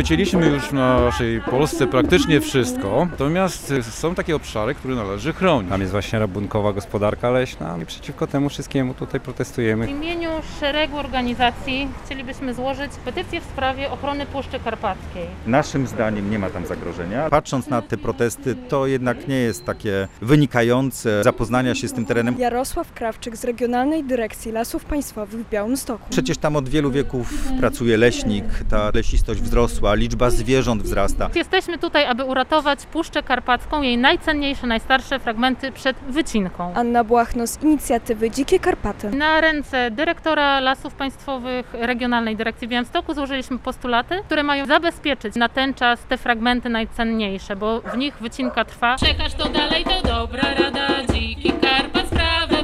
Wycięliśmy już w naszej Polsce praktycznie wszystko, natomiast są takie obszary, które należy chronić. Tam jest właśnie rabunkowa gospodarka leśna i przeciwko temu wszystkiemu tutaj protestujemy. W imieniu szeregu organizacji chcielibyśmy złożyć petycję w sprawie ochrony Puszczy Karpackiej. Naszym zdaniem nie ma tam zagrożenia. Patrząc na te protesty, to jednak nie jest takie wynikające zapoznania się z tym terenem. Jarosław Krawczyk z Regionalnej Dyrekcji Lasów Państwowych w Białymstoku. Przecież tam od wielu wieków pracuje leśnik, ta lesistość wzrosła, liczba zwierząt wzrasta. Jesteśmy tutaj, aby uratować Puszczę Karpacką, jej najcenniejsze, najstarsze fragmenty przed wycinką. Anna Błachno z inicjatywy Dzikie Karpaty. Na ręce dyrektora Lasów Państwowych Regionalnej Dyrekcji w Białymstoku złożyliśmy postulaty, które mają zabezpieczyć na ten czas te fragmenty najcenniejsze, bo w nich wycinka trwa. Przekaż to dalej, to dobra rada, Dziki Karpat sprawę